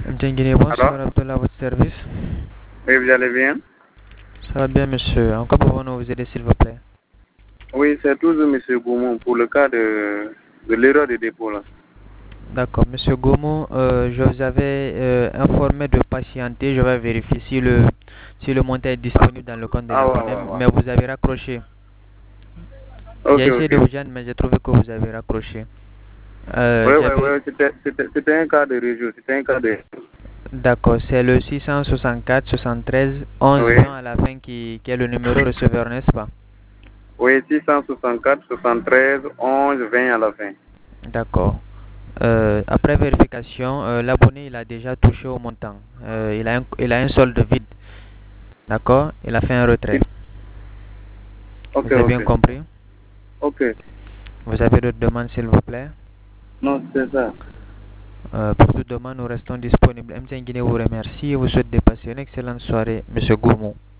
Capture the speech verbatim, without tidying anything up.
Mtengine, Alors? bonsoir, Abdullah, à votre service. Oui, vous allez bien? Ça va bien, monsieur. En quoi pouvons-nous vous aider, s'il vous plaît? Oui, c'est toujours M. Goumon pour le cas de, de l'erreur de dépôt là. D'accord, monsieur Gomo, euh, je vous avais euh, informé de patienter. Je vais vérifier si le, si le montant est Ah, disponible dans le compte de ah ouais, l'abonné, ouais, mais ouais. vous avez raccroché. J'ai Ok, essayé de ok. vous joindre, mais j'ai trouvé que vous avez raccroché. Euh, Oui, oui, j'avais... oui, c'était c'était- c'était un cas de réseau, c'était un cas de... D'accord, c'est le six cent soixante-quatre soixante-treize onze Oui, vingt à la fin qui, qui est le numéro receveur, n'est-ce pas? oui, six cent soixante-quatre soixante-treize onze vingt à la fin. D'accord. Euh, après vérification, euh, l'abonné il a déjà touché au montant. Euh, il a un, il a un solde vide. D'accord? Il a fait un retrait. Ok, Vous avez ok. bien compris? Ok. Vous avez d'autres demandes, s'il vous plaît? Non, c'est ça. Euh, pour toute demande, nous restons disponibles. M T N Guinée vous remercie et vous souhaite de passer une excellente soirée, Monsieur Goumou.